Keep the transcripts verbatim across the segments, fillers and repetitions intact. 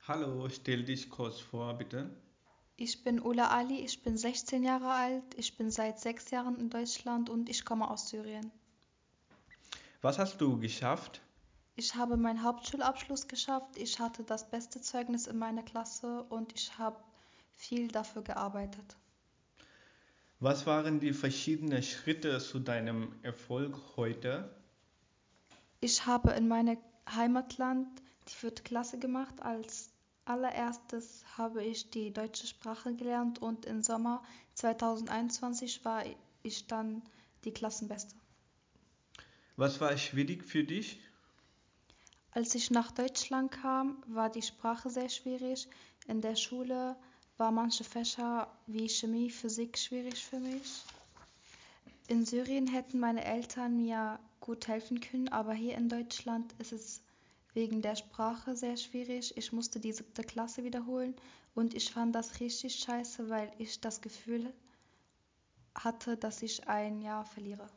Hallo, stell dich kurz vor, bitte. Ich bin Ula Ali, ich bin sechzehn Jahre alt, ich bin seit sechs Jahren in Deutschland und ich komme aus Syrien. Was hast du geschafft? Ich habe meinen Hauptschulabschluss geschafft, ich hatte das beste Zeugnis in meiner Klasse und ich habe viel dafür gearbeitet. Was waren die verschiedenen Schritte zu deinem Erfolg heute? Ich habe in meinem Heimatland die vierte Klasse gemacht. Als allererstes habe ich die deutsche Sprache gelernt und im Sommer zweitausendeinundzwanzig war ich dann die Klassenbeste. Was war schwierig für dich? Als ich nach Deutschland kam, war die Sprache sehr schwierig. In der Schule waren manche Fächer wie Chemie, Physik schwierig für mich. In Syrien hätten meine Eltern mir gut helfen können, aber hier in Deutschland ist es wegen der Sprache sehr schwierig. Ich musste die siebte Klasse wiederholen und ich fand das richtig scheiße, weil ich das Gefühl hatte, dass ich ein Jahr verliere.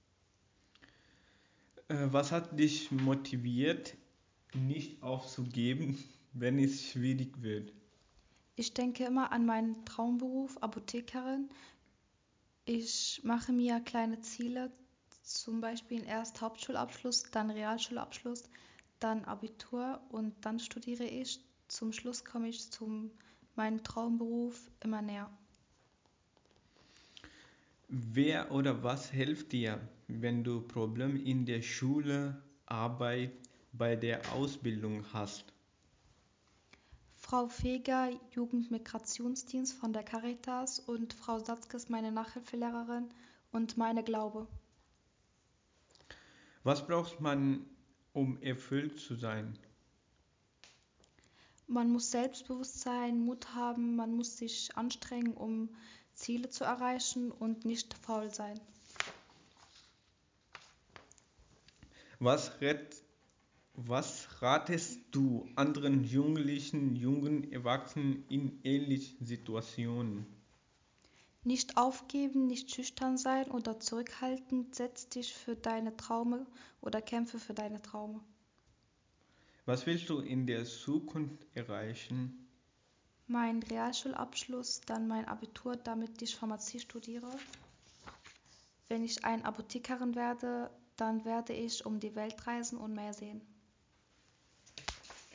Äh, Was hat dich motiviert, nicht aufzugeben, wenn es schwierig wird? Ich denke immer an meinen Traumberuf, Apothekerin. Ich mache mir kleine Ziele, zum Beispiel erst Hauptschulabschluss, dann Realschulabschluss, dann Abitur und dann studiere ich. Zum Schluss komme ich zu meinem Traumberuf immer näher. Wer oder was hilft dir, wenn du Probleme in der Schule, Arbeit, bei der Ausbildung hast? Frau Feger, Jugendmigrationsdienst von der Caritas und Frau Satzke ist meine Nachhilfelehrerin und meine Glaube. Was braucht man, um erfüllt zu sein? Man muss selbstbewusst sein, Mut haben, man muss sich anstrengen, um Ziele zu erreichen und nicht faul sein. Was rät, Was ratest du anderen Jugendlichen, jungen Erwachsenen in ähnlichen Situationen? Nicht aufgeben, nicht schüchtern sein oder zurückhaltend, setz dich für deine Träume oder kämpfe für deine Träume. Was willst du in der Zukunft erreichen? Mein Realschulabschluss, dann mein Abitur, damit ich Pharmazie studiere. Wenn ich eine Apothekerin werde, dann werde ich um die Welt reisen und mehr sehen.